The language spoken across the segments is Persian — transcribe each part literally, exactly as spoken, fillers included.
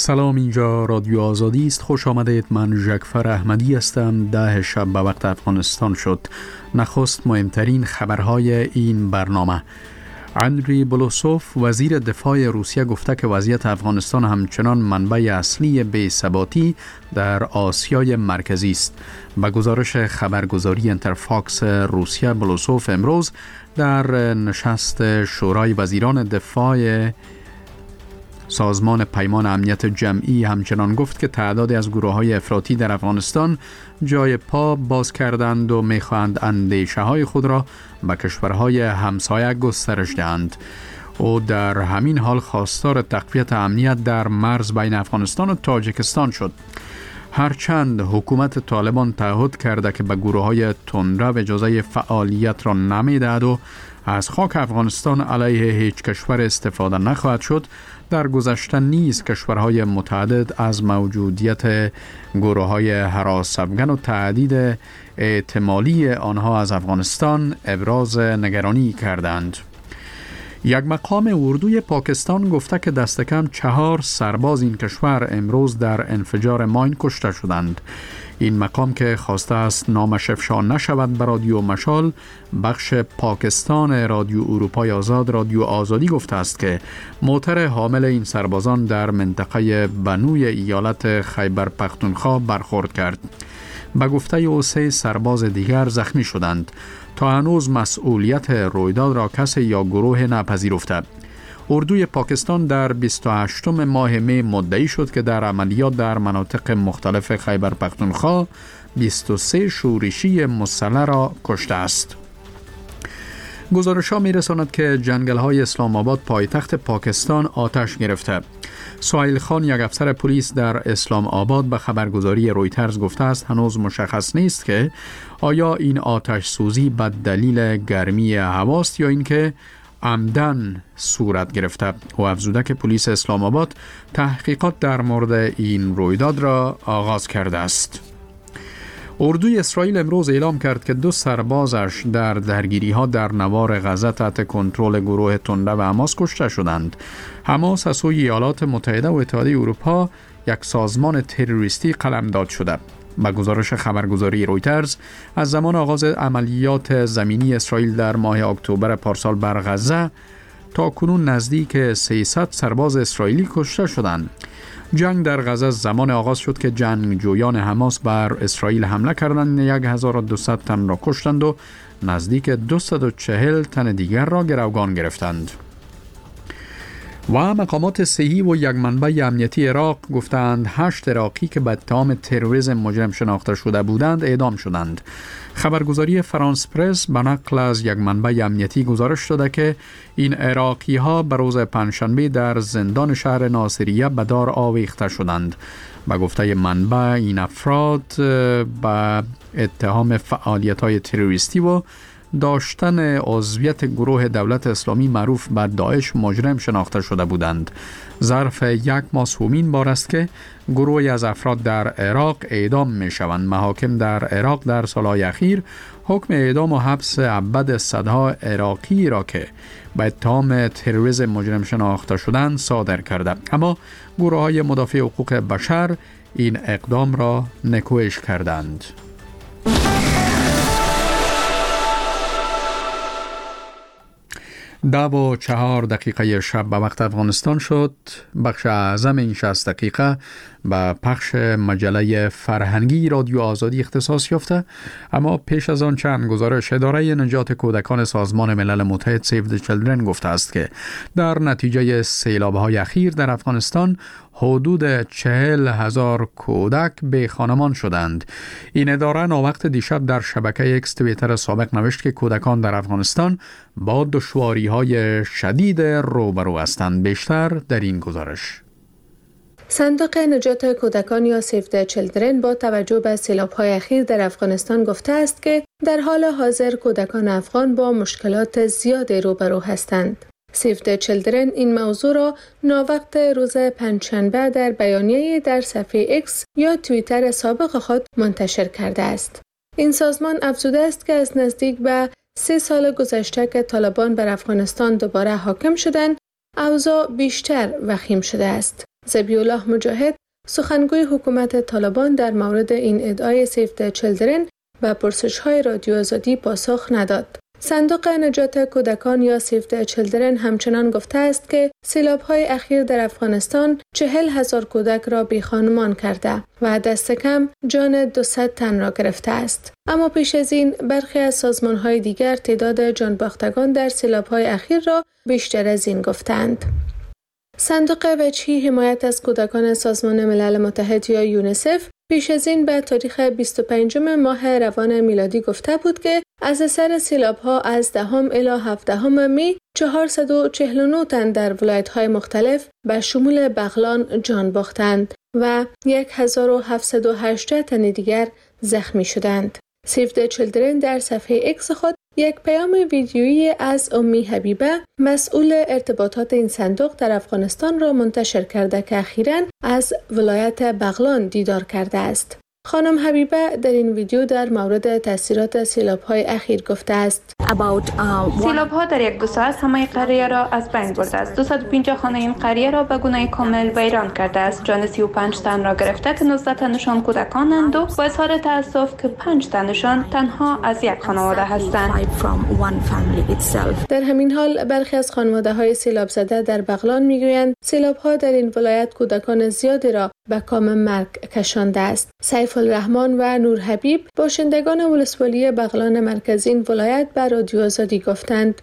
سلام، اینجا رادیو آزادی است. خوش آمدید. من ژکفر احمدی هستم. ده شب به وقت افغانستان شد. نخست مهمترین خبرهای این برنامه. اندری بولوسوف وزیر دفاع روسیه گفته که وضعیت افغانستان همچنان منبع اصلی بی‌ثباتی در آسیای مرکزی است. به گزارش خبرگزاری انترفاکس روسیه، بولوسوف امروز در نشست شورای وزیران دفاع سازمان پیمان امنیت جمعی همچنان گفت که تعدادی از گروه‌های افراطی در افغانستان جای پا باز کردند و می‌خواهند اندیشه‌های خود را به کشورهای همسایه گسترش دهند. او در همین حال خواستار تقویت امنیت در مرز بین افغانستان و تاجیکستان شد. هرچند حکومت طالبان تعهد کرده که به گروه‌های تندرو اجازه فعالیت را نمی‌دهد و از خاک افغانستان علیه هیچ کشور استفاده نخواهد شد، در گذشته نیز کشورهای متعدد از موجودیت گروه‌های هراس افغان و تهدید احتمالی آنها از افغانستان ابراز نگرانی کردند. یک مقام اردوی پاکستان گفته که دست کم چهار سرباز این کشور امروز در انفجار ماین کشته شدند. این مقام که خواسته است نامش افشا نشود به رادیو مشال، بخش پاکستان رادیو اروپای آزاد رادیو آزادی گفته است که موتر حامل این سربازان در منطقه بنوی ایالت خیبر پختونخوا برخورد کرد. به گفته او سه سرباز دیگر زخمی شدند. تا هنوز مسئولیت رویداد را کسی یا گروه نپذیرفته. اردوی پاکستان در بیست و هشتم ماه می مدعی شد که در عملیات در مناطق مختلف خیبر پختونخوا بیست و سه شورشی مسلح را کشته است. گزارش‌ها می‌رساند که جنگل‌های اسلام آباد پایتخت پاکستان آتش گرفته. سهیل خان، یک افسر پلیس در اسلام آباد، به خبرگزاری رویترز گفته است هنوز مشخص نیست که آیا این آتش سوزی به دلیل گرمی هواست یا اینکه عمدن صورت گرفته. و افزوده که پلیس اسلام آباد تحقیقات در مورد این رویداد را آغاز کرده است. اردوی اسرائیل امروز اعلام کرد که دو سربازش در درگیری‌ها در نوار غزه تحت کنترل گروه تندرو حماس کشته شدند. حماس از سوی ایالات متحده و اتحادیه اروپا یک سازمان تروریستی قلمداد شده. به گزارش خبرگزاری رویترز، از زمان آغاز عملیات زمینی اسرائیل در ماه اکتبر پارسال بر غزه تا کنون نزدیک سیصد سرباز اسرائیلی کشته شدند. جنگ در غزه زمان آغاز شد که جنگجویان حماس بر اسرائیل حمله کردند، هزار و دویست تن را کشتند و نزدیک دویست و چهل تن دیگر را گروگان گرفتند. و مقامات صحی و یک منبع امنیتی عراق گفتند هشت عراقی که به اتهام تروریسم مجرم شناخته شده بودند اعدام شدند. خبرگزاری فرانس پرس به نقل از یک منبع امنیتی گزارش داده که این عراقی ها به روز پنجشنبه در زندان شهر ناصریه به دار آویخته شدند. به گفته منبع این افراد به اتهام فعالیت های تروریستی و داشتن عضویت گروه دولت اسلامی معروف به داعش مجرم شناخته شده بودند. ظرف یک ماه همین بار است که گروهی از افراد در عراق اعدام می شوند. محاکم در عراق در سالهای اخیر حکم اعدام و حبس ابد صدها عراقی را که به اتهام تروریسم مجرم شناخته شدند صادر کرده، اما گروه های مدافع حقوق بشر این اقدام را نکوهش کردند. ده و چهار دقیقه شب به وقت افغانستان شد. بخش اعظم این شصت دقیقه به پخش مجله فرهنگی رادیو آزادی اختصاص یافته. اما پیش از آن چند گزارش. اداره نجات کودکان سازمان ملل متحد سیو دی چیلدرن گفته است که در نتیجه سیلاب‌های اخیر در افغانستان حدود چهل هزار کودک به خانمان شدند. این اداره ناوقت دیشب در شبکه اکس توییتر سابق نوشت که کودکان در افغانستان با دشواری‌های شدید روبرو هستند. بیشتر در این گزارش. صندوق نجات کودکان یا سیو دی چیلدرن با توجه به سیلاب‌های اخیر در افغانستان گفته است که در حال حاضر کودکان افغان با مشکلات زیادی روبرو هستند. سیو دی چیلدرن این موضوع را ناوقت روز پنجشنبه در بیانیه‌ای در صفحه اکس یا توییتر سابق خود منتشر کرده است. این سازمان افزوده است که از نزدیک به سه سال گذشته که طالبان بر افغانستان دوباره حاکم شدند، اوضاع بیشتر وخیم شده است. ذبیح الله مجاهد سخنگوی حکومت طالبان در مورد این ادعای سیو د چیلدرن به پرسش‌های رادیو آزادی پاسخ نداد. صندوق نجات کودکان یا سیو د چیلدرن همچنان گفته است که سیلاب‌های اخیر در افغانستان چهل هزار کودک را بی‌خانمان کرده و دست کم جان دویست تن را گرفته است. اما پیش از این برخی از سازمان‌های دیگر تعداد جانباختگان در سیلاب‌های اخیر را بیشتر از این گفتند. صندوق وجهی حمایت از کودکان سازمان ملل متحد یا یونیسف پیش از این به تاریخ بیست و پنجم ماه روان میلادی گفته بود که از اثر سیلاب‌ها از دهم الی هفدهم می چهارصد و چهل و نه تن در ولایت‌های مختلف به شمول بغلان جان باختند و هزار و هفتصد و هجده تن دیگر زخمی شدند. سیو د چیلدرن در صفحه اکس خود یک پیام ویدیویی از امی حبیبه مسئول ارتباطات این صندوق در افغانستان را منتشر کرده که اخیراً از ولایت بغلان دیدار کرده است. خانم حبیبه در این ویدیو در مورد تاثیرات سیلاب‌های اخیر گفته است: سیلاب‌ها در یک دو ساعت همه قریه را از بین برده است. دویست و پنجاه خانه این قریه را به گونه کامل ویران کرده است. جان سی و پنج تن را گرفته که نوزده تنشان کودکانند و با اظهار تأسف که پنج تنشان تنها از یک خانواده هستند. در همین حال برخی از خانواده‌های سیلاب زده در بغلان میگویند سیلاب‌ها در این ولایت کودکان زیادی را به کام مرگ کشانده است. سیف الرحمن و نور حبیب باشندگان ولسوالی بغلان مرکزی این ولایت به رادیو آزادی گفتند: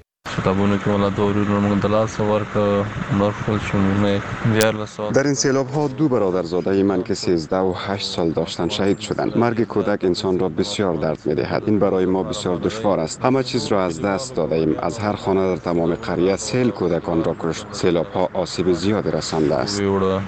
در این سیلاب ها دو برادرزاده من که سیزده و هشت سال داشتند شهید شدند. مرگ کودک انسان را بسیار درد می دهد. این برای ما بسیار دشوار است. همه چیز را از دست داده ایم. از هر خانه در تمام قریه سیل کودکان را کشت. سیلاب ها آسیب زیادی رسانده است.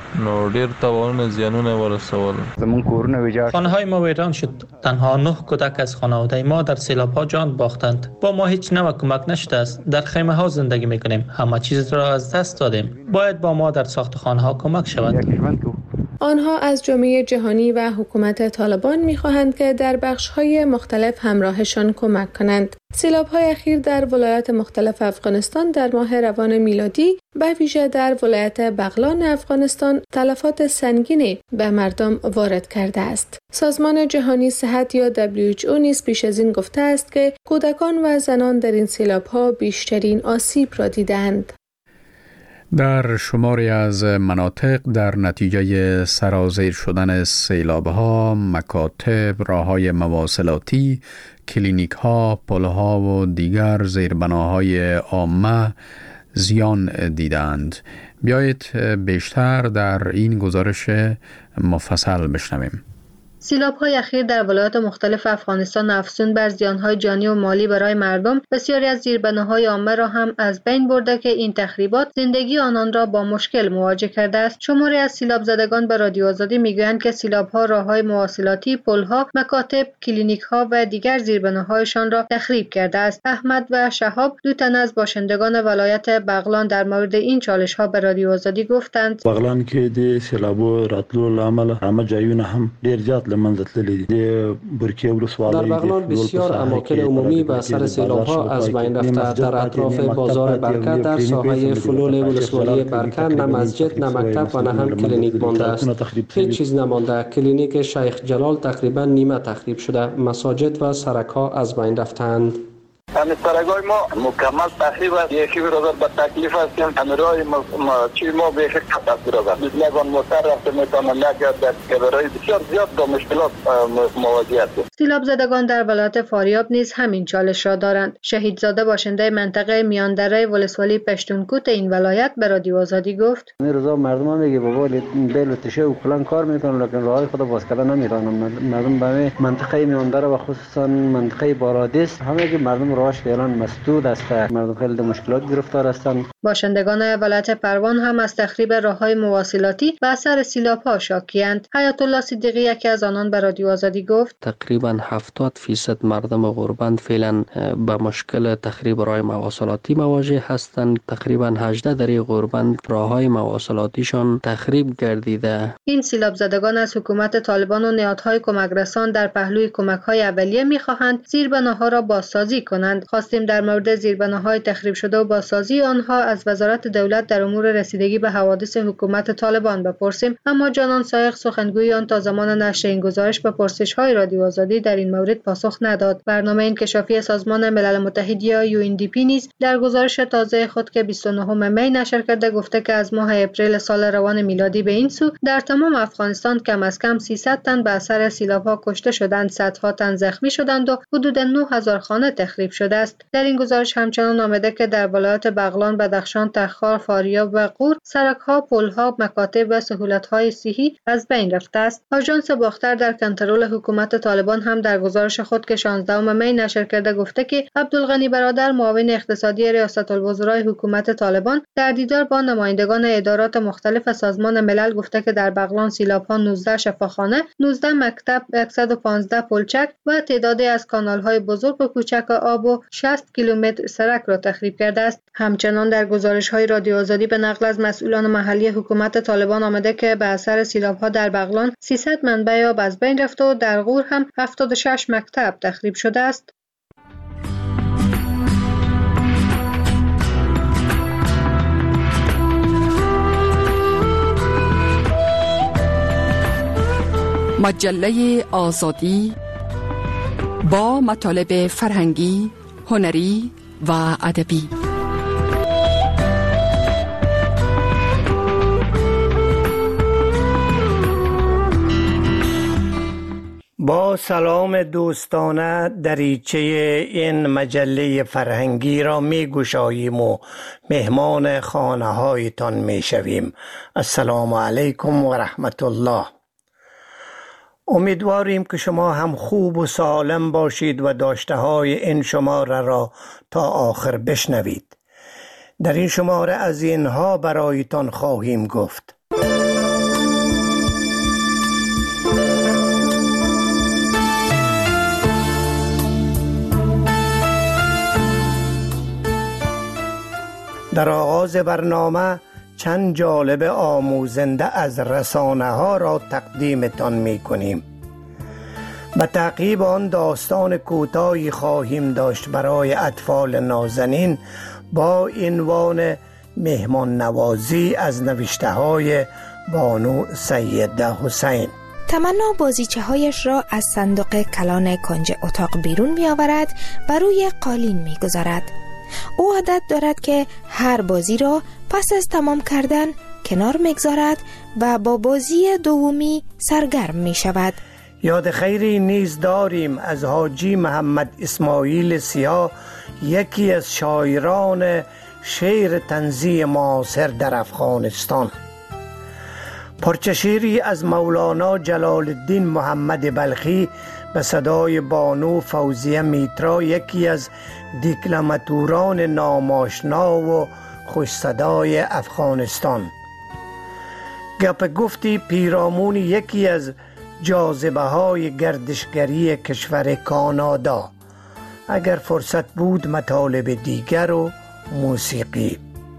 خانه های ما ویران شد. تنها نه کودک از خانواده ما در سیلاب ها جان باختند. با ما هیچ نوع کمک نشده است. در خیمه ها زندگی میکنیم. همه چیز را از دست دادیم. باید با ما در ساخت خانه ها کمک شود. آنها از جامعه جهانی و حکومت طالبان می‌خواهند که در بخش‌های مختلف همراهشان کمک کنند. سیلاب‌های اخیر در ولایات مختلف افغانستان در ماه روان میلادی به ویژه در ولایت بغلان افغانستان تلفات سنگینی به مردم وارد کرده است. سازمان جهانی صحت یا دبلیو اچ او نیز پیش از این گفته است که کودکان و زنان در این سیلاب‌ها بیشترین آسیب را دیدند. در شماری از مناطق در نتیجه سرازیر شدن سیلاب‌ها، مکاتب، راه‌های مواصلاتی، کلینیک‌ها، پل‌ها و دیگر زیربناهای عامه زیان دیدند. بیایید بیشتر در این گزارش مفصل بشنویم. سیلاب‌های اخیر در ولایات مختلف افغانستان افزون بر زیان‌های جانی و مالی برای مردم، بسیاری از زیربناهای عامه را هم از بین برده که این تخریبات زندگی آنان را با مشکل مواجه کرده است. شماری از سیلاب زدگان به رادیو آزادی میگویند که سیلاب‌ها راه‌های مواصلاتی، پل‌ها، مکاتب، کلینیک‌ها و دیگر زیربناهایشان را تخریب کرده است. احمد و شهاب، دو تن از باشندگان ولایت بغلان، در مورد این چالش‌ها به رادیو آزادی گفتند: بغلان کې د سیلابو راتلو لامل همه ځایونه هم ډیر زیات در بغلان بسیار اماکن عمومی به اثر سیلاب‌ها از بین رفته. در اطراف بازار برکه در ساحه فلول ولسوالی برکه نه مسجد، نه مکتب و نه هم کلینیک مانده است. هیچ چیز نمانده. کلینیک شیخ جلال تقریبا نیمه تخریب شده. مساجد و سرک‌ها از بین رفتند. همین سرگای ما مکمل تخریب است. یکی برادر به تکلیف هستیم. همراه ما چی ما به خدمت است برادر. لگان موتر رفته میتونه نگرد که برای بسیار زیاد با مشکلات مواجه هستیم. سیلاب زدگان در ولایت فاریاب نیز همین چالش را دارند. شهیدزاده باشنده منطقه میاندره ولسوالی پشتونکوت این ولایت به رادیو آزادی گفت: این روزا مردم میگه بابا بیل و تشه و کلان کار میکنن لکن راهی خود باز کردن نمیتونن. مردم به منطقه میاندره و خصوصا منطقه بارادیس همه که مردم راهش فعلا مسدود است. مردم خیلی در مشکلات گرفتار هستند. باشندگان ولایت پروان هم از تخریب راههای مواصلاتی و اثر سیلاب‌ها شاکی‌اند. حیات الله صدیقی یکی از آنان به رادیو آزادی گفت: تقریبا هفتاد فیصد مردم غربند فعلا با مشکل تخریب راههای مواصلاتی مواجه هستند. تقریبا هجده در غربند راههای مواصلاتیشان تخریب گردیده. این سیلاب زدگان از حکومت طالبان و نهادهای کمک رسان در پهلوی کمک‌های اولیه می‌خواهند زیربناها را بازسازی کنند کنند. خواستیم در مورد زیربناهای تخریب شده و بازسازی آنها از وزارت دولت در امور رسیدگی به حوادث حکومت طالبان بپرسیم، اما جانان سایق سخنگوی آن تا زمان نشر این گزارش به پرسش‌های رادیو آزادی در این مورد پاسخ نداد. برنامه انکشافی سازمان ملل متحد یا یو ان دی پی نیز در گزارش تازه خود که بیست و نهم می نشر کرده گفته که از ماه اپریل سال روان میلادی به این سو در تمام افغانستان کم از کم سیصد تن به اثر سیلاب‌ها کشته شدند، صدها تن زخمی شدند و حدود نه هزار خانه تخریب شده است. در این گزارش همچنان آمده که در ولایات بغلان، بدخشان، تخار، فاریاب و غور سرک‌ها، پل‌ها، مکاتب و سهولت‌های صحی از بین رفته است. آژانس باختر در کنترل حکومت طالبان هم در گزارش خود که شانزدهم می نشر کرده گفته که عبدالغنی برادر معاون اقتصادی ریاست الوزرای حکومت طالبان در دیدار با نمایندگان ادارات مختلف سازمان ملل گفته که در بغلان سیلاب‌ها نوزده شفاخانه، نوزده مکتب، صد و پانزده پلچک و تعدادی از کانال‌های بزرگ و کوچک آب و شصت کیلومتر سرک را تخریب کرده است. همچنان در گزارش‌های رادیو آزادی به نقل از مسئولان محلی حکومت طالبان آمده که به اثر سیلاب‌ها در بغلان سیصد منبع آب از بین رفته و در غور هم هفتاد و شش مکتب تخریب شده است. مجله آزادی با مطالب فرهنگی، هنری و ادبی. با سلام دوستانه دریچه این مجله فرهنگی را می گشاییم و مهمان خانه هایتان می شویم. السلام علیکم و رحمت الله. امیدواریم که شما هم خوب و سالم باشید و داشته های این شماره را تا آخر بشنوید. در این شماره از اینها برایتان خواهیم گفت: در آغاز برنامه چند جالب آموزنده از رسانه ها را تقدیمتان می کنیم. به تعقیب آن داستان کوتاهی خواهیم داشت برای اطفال نازنین با عنوان مهمان نوازی از نوشته های بانو سیده حسین. تمنا بازیچه هایش را از صندوق کلان کنج اتاق بیرون می آورد و روی قالین می گذارد. او عادت دارد که هر بازی را پس از تمام کردن کنار میگذارد و با بازی دومی سرگرم می شود. یاد خیری نیز داریم از حاجی محمد اسماعیل سیاه، یکی از شاعران شعر طنزی معاصر در افغانستان. پارچه شعری از مولانا جلال الدین محمد بلخی به صدای بانو فوزیه میترا، یکی از دیکلماتوران ناماشنا و خوش صدای افغانستان. گپ گفتی پیرامون یکی از جاذبه های گردشگری کشور کانادا. اگر فرصت بود مطالب دیگر و موسیقی.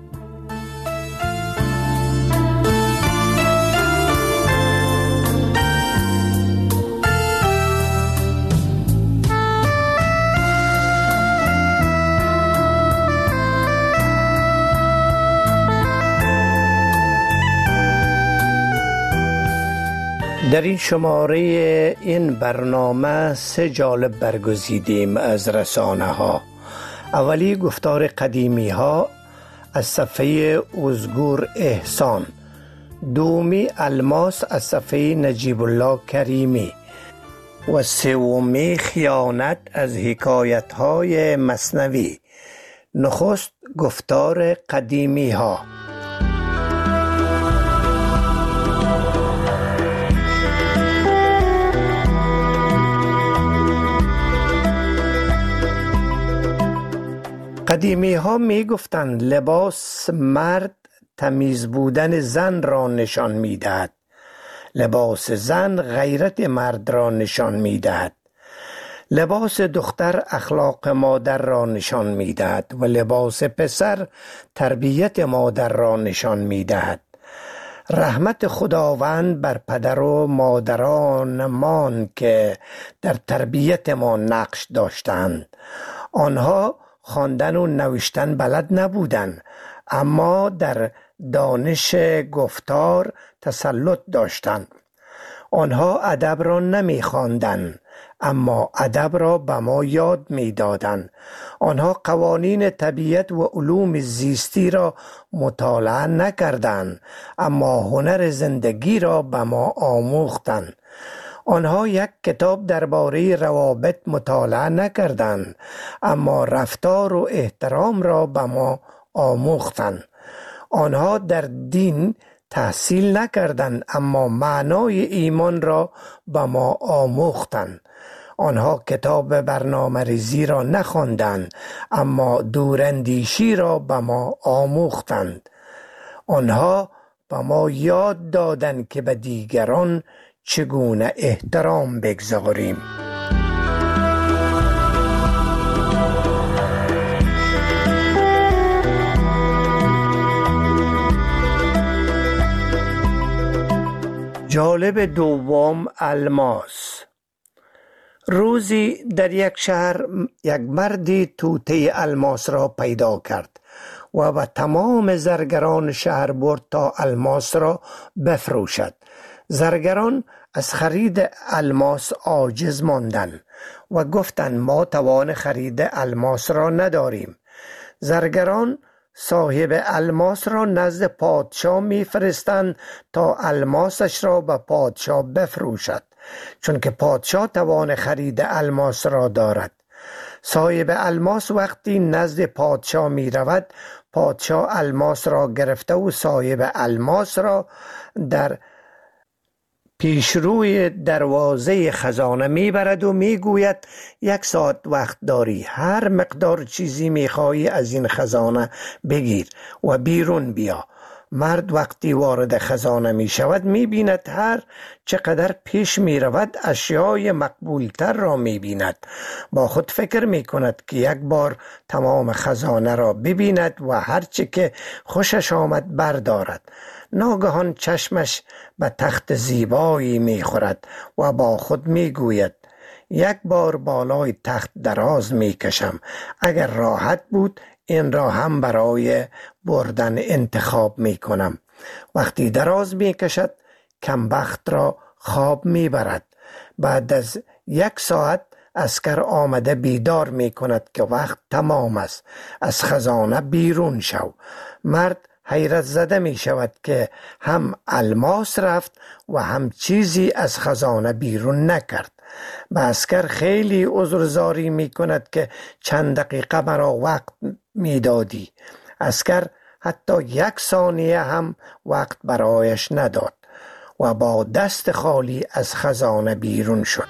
در این شماره این برنامه سه جالب برگزیدیم از رسانه ها. اولی گفتار قدیمی ها از صفحه ازگور احسان، دومی الماس از صفحه نجیب الله کریمی و سومی خیانت از حکایت های مثنوی. نخست گفتار قدیمی ها. قدیمی ها می گفتند لباس مرد تمیز بودن زن را نشان می دهد. لباس زن غیرت مرد را نشان می دهد. لباس دختر اخلاق مادر را نشان می دهد و لباس پسر تربیت مادر را نشان می دهد. رحمت خداوند بر پدر و مادرانمان که در تربیت ما نقش داشتند. آنها خواندن و نوشتن بلد نبودند، اما در دانش گفتار تسلط داشتند. آنها ادب را نمی خواندند، اما ادب را به ما یاد می دادند. آنها قوانین طبیعت و علوم زیستی را مطالعه نکردند، اما هنر زندگی را به ما آموختند. آنها یک کتاب درباره روابط مطالعه نکردند، اما رفتار و احترام را به ما آموختند. آنها در دین تحصیل نکردند، اما معنای ایمان را به ما آموختند. آنها کتاب برنامه ریزی را نخواندند، اما دوراندیشی را به ما آموختند. آنها به ما یاد دادند که به دیگران چگونه احترام بگذاریم. جالب دوم، الماس. روزی در یک شهر یک مردی توته الماس را پیدا کرد و به تمام زرگران شهر برد تا الماس را بفروشد. زرگران از خرید الماس عاجز ماندند و گفتند ما توان خرید الماس را نداریم. زرگران صاحب الماس را نزد پادشاه می فرستند تا الماسش را به پادشاه بفروشد، چون که پادشاه توان خرید الماس را دارد. صاحب الماس وقتی نزد پادشاه می رود، پادشاه الماس را گرفته و صاحب الماس را در پیشروی دروازه خزانه میبرد و میگوید یک ساعت وقت داری، هر مقدار چیزی میخواهی از این خزانه بگیر و بیرون بیا. مرد وقتی وارد خزانه می شود می بیند هر چقدر پیش می رود اشیای مقبول تر را می بیند. با خود فکر می کند که یک بار تمام خزانه را ببیند و هر چی که خوشش آمد بردارد. ناگهان چشمش به تخت زیبایی می خورد و با خود می گوید یک بار بالای تخت دراز می کشم، اگر راحت بود این را هم برای بردن انتخاب می کنم. وقتی دراز می کشد کمبخت را خواب می برد. بعد از یک ساعت عسکر آمده بیدار می کند که وقت تمام است، از خزانه بیرون شو. مرد حیرت زده می شود که هم الماس رفت و هم چیزی از خزانه بیرون نکرد. به عسکر خیلی عذرزاری می کند که چند دقیقه مرا وقت می دادی. عسکر حتی یک ثانیه هم وقت برایش نداد و با دست خالی از خزانه بیرون شد.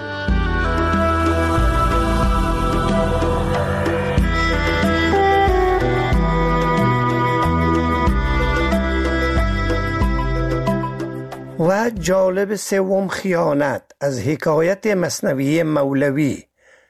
و جالب سوم، خیانت، از حکایت مثنوی مولوی.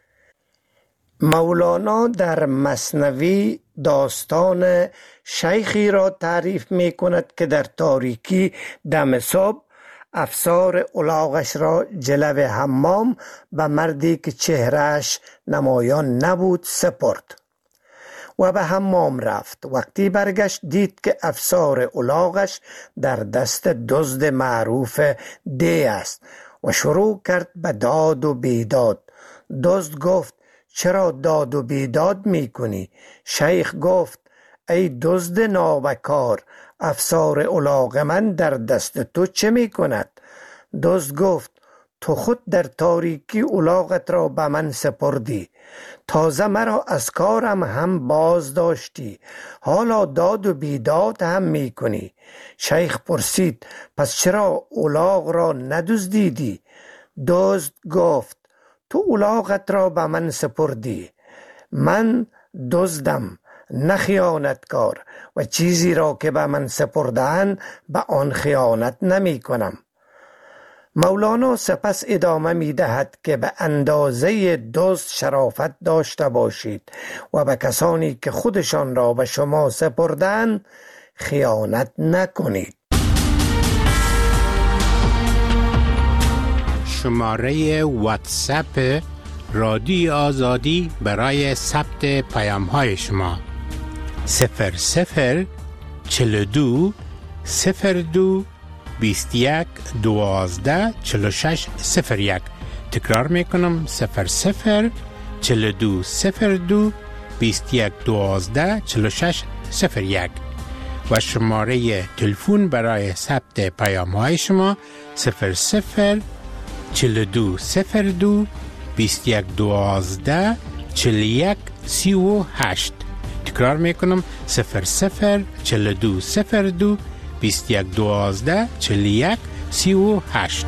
مولانا در مثنوی داستان شیخی را تعریف می کند که در تاریکی دم صبح افسار الاغش را جلو حمام به مردی که چهرهش نمایان نبود سپرد و به حمام رفت. وقتی برگشت دید که افسار الاغش در دست دزد معروف دی است و شروع کرد به داد و بیداد. دزد گفت چرا داد و بیداد می کنی؟ شیخ گفت ای دزد نابکار، افسار الاغ من در دست تو چه می کند؟ دزد گفت تو خود در تاریکی الاغت را به من سپردی، تازه مرا از کارم هم باز داشتی، حالا داد و بیداد هم می کنی. شیخ پرسید پس چرا الاغ را ندزدیدی؟ دزد گفت تو الاغت را به من سپردی، من دزدم نه خیانتکار و چیزی را که به من سپردن به آن خیانت نمی کنم. مولانا سپس ادامه می دهد که به اندازه دزد شرافت داشته باشید و به کسانی که خودشان را به شما سپردند خیانت نکنید. شماره واتساپ رادیوی آزادی برای ثبت پیام های شما. صفر صفر چهل و دو صفر دو بیست و یک دوازده چهل و شش صفر یک. تکرار میکنم صفر صفر چهل و دو صفر دو بیست و یک دوازده چهل و شش صفر یک و شماره تلفن برای ثبت پیام های شما صفر صفر چهل و دو صفر دو بیست و یک دوازده چهل و یک سی و هشت. تکرار میکنم صفر صفر چهل و دو صفر دو بیست و یک دوازده چهل و یک سی و هشت.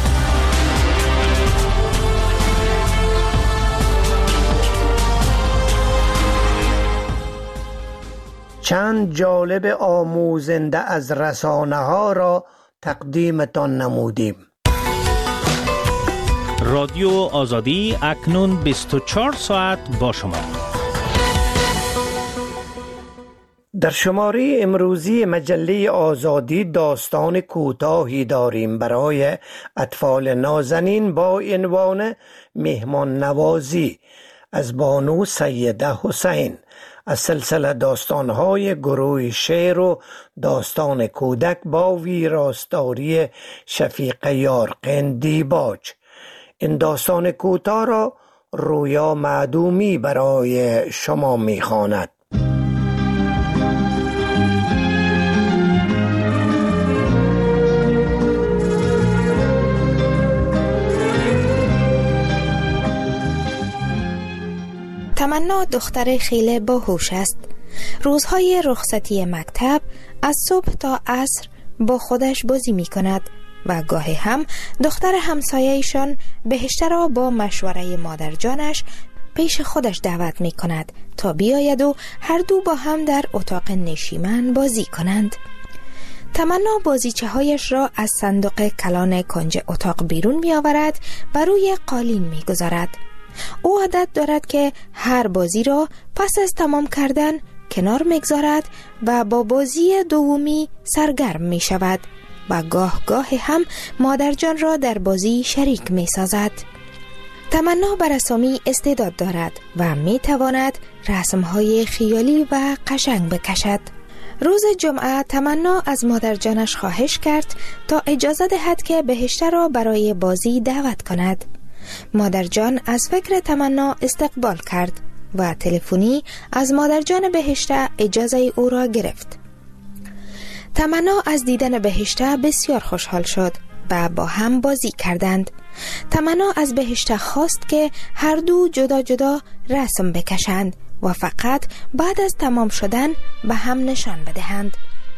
چند جالب آموزنده از رسانه ها را تقدیمتان نمودیم. رادیو آزادی اکنون بیست و چهار ساعت با شما. در شماره امروزی مجله آزادی داستان کوتاهی داریم برای اطفال نازنین با عنوان مهمان نوازی از بانو سیده حسین از سلسله داستان‌های گروه شعر و داستان کودک با ویراستاری شفیق یارقین دیباج. این داستان کوتاه را رویا معدومی برای شما می‌خواند. تمنا دختر خیلی باهوش است. روزهای رخصتی مکتب از صبح تا عصر با خودش بازی می کند و گاهی هم دختر همسایه‌ایشان بهشته را با مشوره مادر جانش پیش خودش دعوت می کند تا بیاید و هر دو با هم در اتاق نشیمن بازی کنند. تمنا بازیچه هایش را از صندوق کلان کنج اتاق بیرون می آورد و روی قالین می گذارد. او عادت دارد که هر بازی را پس از تمام کردن کنار میگذارد و با بازی دومی سرگرم می شود و گاه گاه هم مادر جان را در بازی شریک می سازد. تمنا بر رسامی استعداد دارد و می تواند رسمهای خیالی و قشنگ بکشد. روز جمعه تمنا از مادر جانش خواهش کرد تا اجازه دهد که بهشته را برای بازی دعوت کند. مادر جان از فکر تمنا استقبال کرد و تلفنی از مادر جان بهشته اجازه او را گرفت. تمنا از دیدن بهشته بسیار خوشحال شد و با هم بازی کردند. تمنا از بهشته خواست که هر دو جدا جدا رسم بکشند و فقط بعد از تمام شدن به هم نشان بدهند.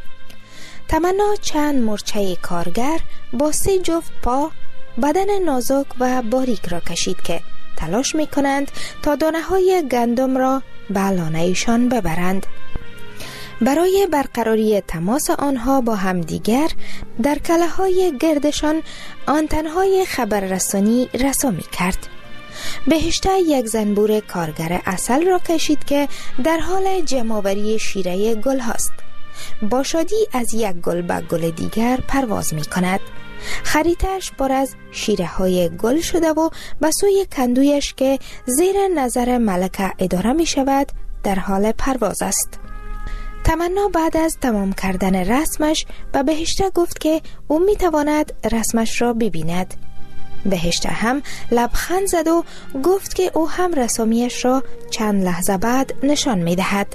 تمنا چند مورچه کارگر با سه جفت پا بدن نازک و باریک را کشید که تلاش می کنند تا دانه های گندم را به لانه ایشان ببرند. برای برقراری تماس آنها با همدیگر در کله های گردشان آنتنهای خبررسانی رسامی کرد. بهشته یک زنبور کارگر عسل را کشید که در حال جمع‌آوری شیره گل هاست. با شادی از یک گل به گل دیگر پرواز می کند. خریتش پر از شیره های گل شده و به سوی کندویش که زیر نظر ملکه اداره می شود در حال پرواز است. تمنا بعد از تمام کردن رسمش به بهشته گفت که او می تواند رسمش را ببیند. بهشته هم لبخند زد و گفت که او هم رسامیش را چند لحظه بعد نشان می دهد.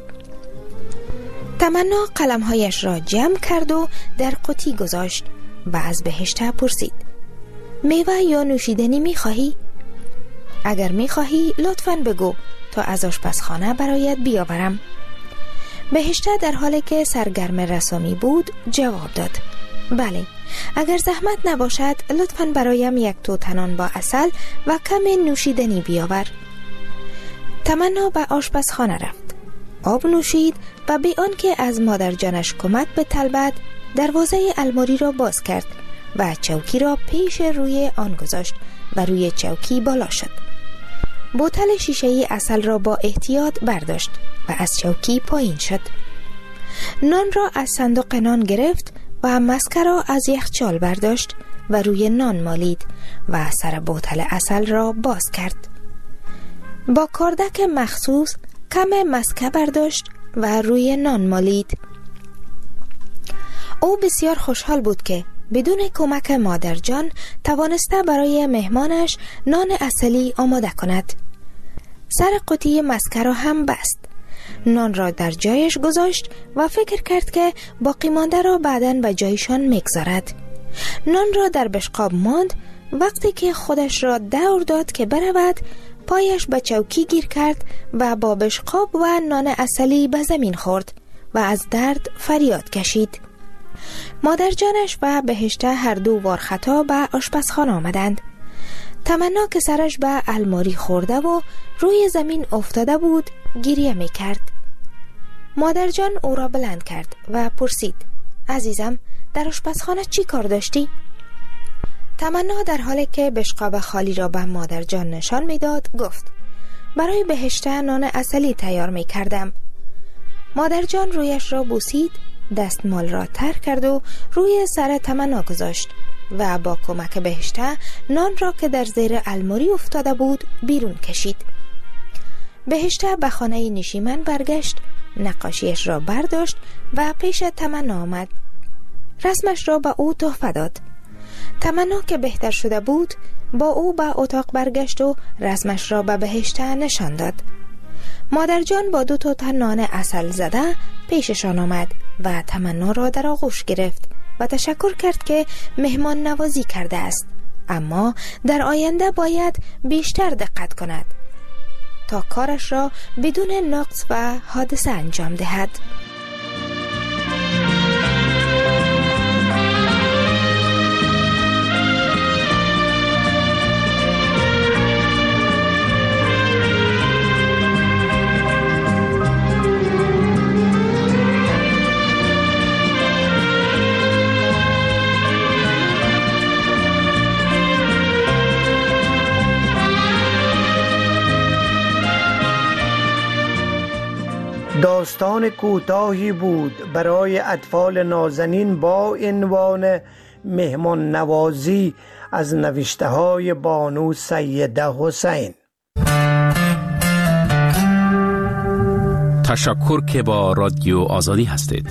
تمنا قلمهایش را جمع کرد و در قوطی گذاشت و از بهشته پرسید: میوه یا نوشیدنی می خواهی؟ اگر می خواهی لطفاً بگو تا از آشپزخانه برایت بیاورم. بهشته در حالی که سرگرم رسامی بود جواب داد: بله، اگر زحمت نباشد لطفاً برایم یک توتنان با عسل و کم نوشیدنی بیاور. تمنا به آشپزخانه رفت، آب نوشید و بی آنکه از مادر جانش کمک بطلبد دروازه الماری را باز کرد و چوکی را پیش روی آن گذاشت و روی چوکی بالا شد. بوتل شیشه‌ای عسل را با احتیاط برداشت و از چوکی پایین شد. نان را از صندوق نان گرفت و مسکه را از یخچال برداشت و روی نان مالید و سر بوتل عسل را باز کرد. با کاردک مخصوص کم مسکه برداشت و روی نان مالید. او بسیار خوشحال بود که بدون کمک مادر جان توانسته برای مهمانش نان اصلی آماده کند. سر قوطی مسکه را هم بست. نان را در جایش گذاشت و فکر کرد که باقی مانده را بعداً به جایشان میگذارد. نان را در بشقاب ماند. وقتی که خودش را دور داد که برود، پایش به چوکی گیر کرد و با بشقاب و نان اصلی به زمین خورد و از درد فریاد کشید. مادر جانش و بهشته هر دو وارخطا به آشپزخانه آمدند. تمنا که سرش به الماری خورده و روی زمین افتاده بود گریه می کرد. مادر جان او را بلند کرد و پرسید: عزیزم، در آشپزخانه چی کار داشتی؟ تمنا در حالی که بشقاب خالی را به مادر جان نشان می داد گفت: برای بهشته نان اصلی تیار می کردم. مادر جان رویش را بوسید، دستمال را تر کرد و روی سر تمنا گذاشت و با کمک بهشته نان را که در زیر الماری افتاده بود بیرون کشید. بهشته به خانه نشیمن برگشت، نقاشیش را برداشت و پیش تمنا آمد. رسمش را به او تحفه داد. تمنا که بهتر شده بود با او به اتاق برگشت و رسمش را به بهشته نشان داد. مادر جان با دو تا نان عسل زده پیششان آمد و تمنا را در آغوش گرفت و تشکر کرد که مهمان نوازی کرده است، اما در آینده باید بیشتر دقت کند تا کارش را بدون نقص و حادثه انجام دهد. داستان کوتاهی بود برای اطفال نازنین با عنوان مهمان نوازی از نوشته های بانو سیده حسین. تشکر که با رادیو آزادی هستید.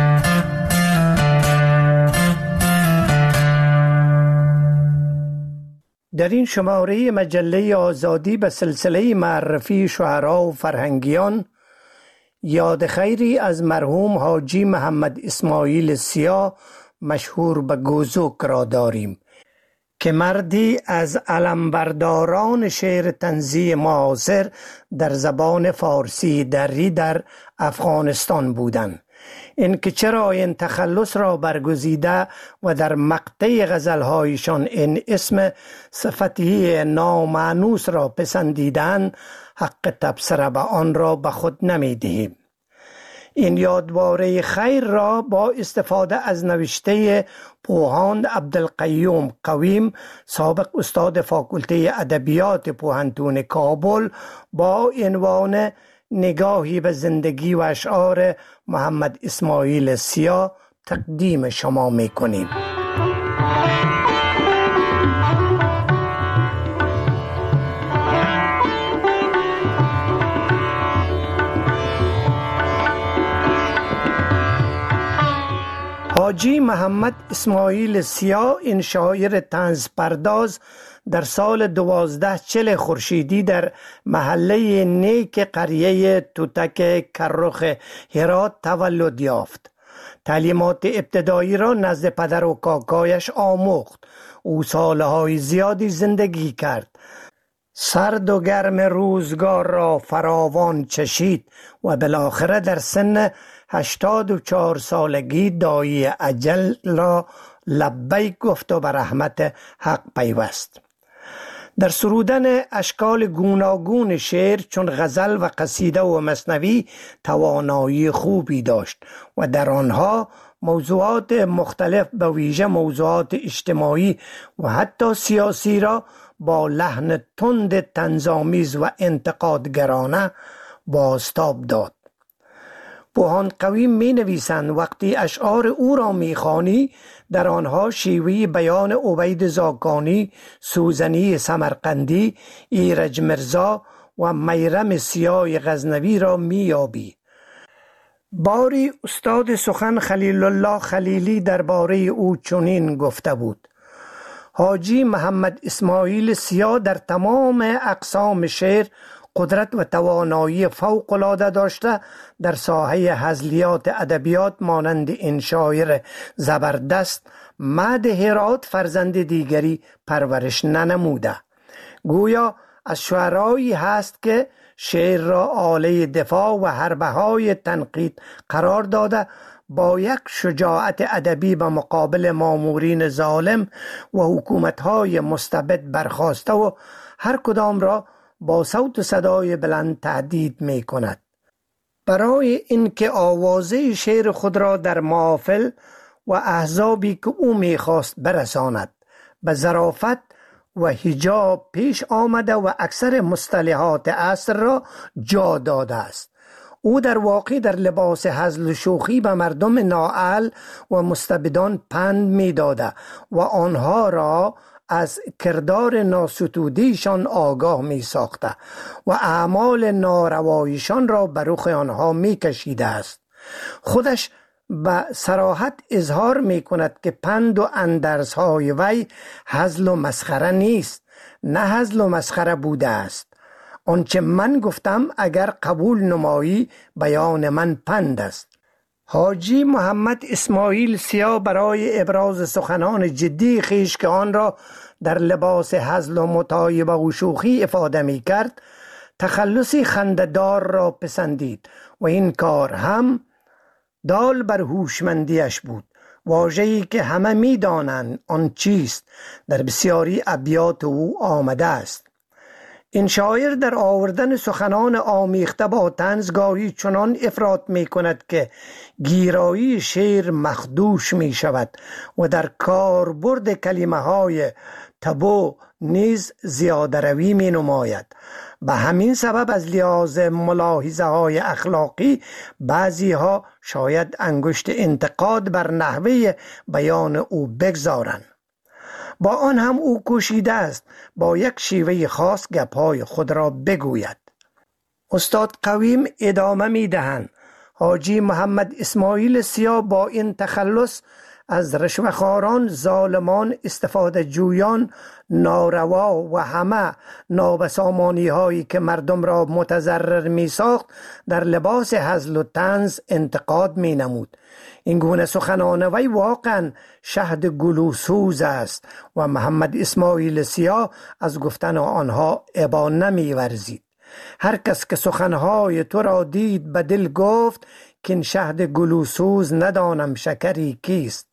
در این شماره مجله آزادی به سلسله معرفی شعرا و فرهنگیان یاد خیری از مرحوم حاجی محمد اسماعیل سیا مشهور به گوزوک را داریم که مردی از علمبرداران شعر طنزی معاصر در زبان فارسی دری در افغانستان بودند. این که چرا این تخلص را برگزیده و در مقطع غزلهایشان این اسم صفتی نامانوس را پسندیدند، حق تبصره به آن را به خود نمی دهیم. این یادواره خیر را با استفاده از نوشته پوهاند عبدالقیوم قویم، سابق استاد فاکولته ادبیات پوهنتون کابل، با عنوان نگاهی به زندگی و اشعار محمد اسماعیل سیا تقدیم شما می کنیم. حاجی محمد اسماعیل سیا این شاعر طنز پرداز در سال دوازده چل خورشیدی در محله نیک قریه توتک کرخ هرات تولد یافت. تعلیمات ابتدایی را نزد پدر و کاکایش آموخت. او سالهای زیادی زندگی کرد. سرد و گرم روزگار را فراوان چشید و بالاخره در سن هشتاد و چهار سالگی دایی اجل را لبیک گفت و به رحمت حق پیوست. در سرودن اشکال گوناگون شعر چون غزل و قصیده و مثنوی توانایی خوبی داشت و در آنها موضوعات مختلف به ویژه موضوعات اجتماعی و حتی سیاسی را با لحن تند طنزآمیز و انتقادگرانه بازتاب داد. پوهاند قویم می نویسند وقتی اشعار او را می خوانی در آنها شیوه بیان عبید زاکانی، سوزنی سمرقندی، ایرج مرزا و میرم سیاه غزنوی را میابی. باری استاد سخن خلیل الله خلیلی درباره او چنین گفته بود: حاجی محمد اسماعیل سیا در تمام اقسام شعر قدرت و توانایی فوق العاده داشته، در ساحه هزلیات ادبیات مانند این شاعر زبردست مد هرات فرزند دیگری پرورش ننموده. گویا از شعرایی هست که شعر را آله دفاع و حربه‌های تنقید قرار داده، با یک شجاعت ادبی به مقابل مامورین ظالم و حکومت‌های مستبد برخاسته و هر کدام را با صوت و صدای بلند تهدید می کند. برای اینکه آوازه شعر خود را در محافل و احزابی که او می خواست برساند به ظرافت و حجاب پیش آمده و اکثر مصطلحات عصر را جا داده است. او در واقع در لباس هزل و شوخی به مردم نااهل و مستبدان پند می داده و آنها را از کردار ناستودیشان آگاه می ساخته و اعمال نارواییشان را بر رخ آنها می کشیده است. خودش به صراحت اظهار می کند که پند و اندرز های وی هزل و مسخره نیست، نه هزل و مسخره بوده است. آنچه من گفتم اگر قبول نمایی بیان من پند است. حاجی محمد اسماعیل سیا برای ابراز سخنان جدی خیش که آن را در لباس هزل و مطایبه و شوخی افاده می کرد، تخلصی خنده‌دار را پسندید و این کار هم دال بر هوشمندیش بود. واژه‌ای که همه می دانند آن چیست در بسیاری ابیات او آمده است. این شاعر در آوردن سخنان آمیخته با طنزگاهی چنان افراط می کند که گیرایی شعر مخدوش می شود و در کاربرد کلمه های تبو نیز زیاده روی می نماید. به همین سبب از لحاظ ملاحظه های اخلاقی بعضی ها شاید انگشت انتقاد بر نحوه بیان او بگذارند. با آن هم او کوشیده است با یک شیوه خاص گپ‌های خود را بگوید. استاد قویم ادامه می دهند: حاجی محمد اسماعیل سیا با این تخلص از رشوه‌خواران، ظالمان، استفاده جویان، ناروا و همه نابسامانی هایی که مردم را متضرر می ساخت در لباس هزل و طنز انتقاد می نمود. این گونه سخنان وی واقعا شهد گلوسوز است و محمد اسماعیل سیا از گفتن آنها ابا نمی ورزید. هر کس که سخنهای تو را دید به دل گفت که این شهد گلوسوز ندانم شکری کیست.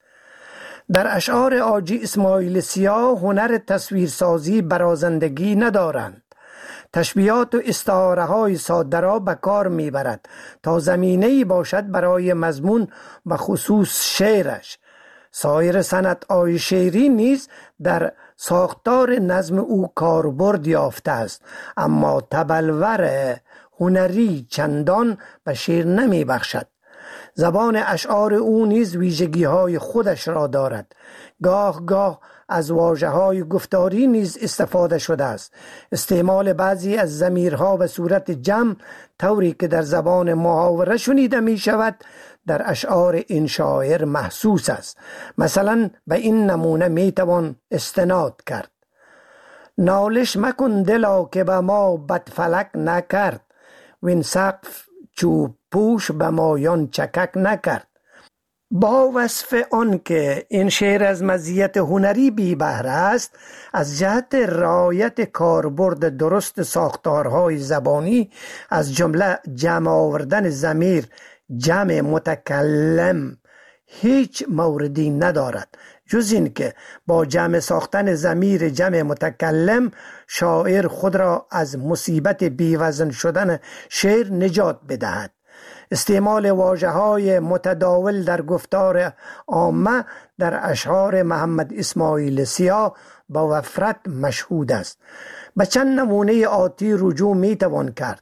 در اشعار حاجی اسماعیل سیا هنر تصویرسازی برازندگی ندارند. تشبیهات و استعاره های ساده را به کار میبرد تا زمینه‌ای باشد برای مضمون و خصوص شعرش. سایر صنعت‌های شعری نیز در ساختار نظم او کاربرد یافته است، اما تبلور هنری چندان به شعر نمی بخشد. زبان اشعار او نیز ویژگی های خودش را دارد. گاه گاه از واژه های گفتاری نیز استفاده شده است. استعمال بعضی از ضمیرها به صورت جمع طوری که در زبان محاوره شنیده می شود در اشعار این شاعر محسوس است. مثلا به این نمونه می توان استناد کرد: نالش مکن دلا که به ما بدفلک نکرد، وین سقف چوب پوش به مایان چکک نکرد. با وصف آن که این شعر از مزیت هنری بی بهره است، از جهت رعایت کاربرد درست ساختارهای زبانی از جمله جمع آوردن ضمیر جمع متکلم هیچ موردی ندارد، جز این که با جمع ساختن ضمیر جمع متکلم شاعر خود را از مصیبت بیوزن شدن شعر نجات بدهد. استعمال واژه‌های متداول در گفتار عامه در اشعار محمد اسماعیل سیا با وفرت مشهود است. به چند نمونه آتی رجوع می توان کرد: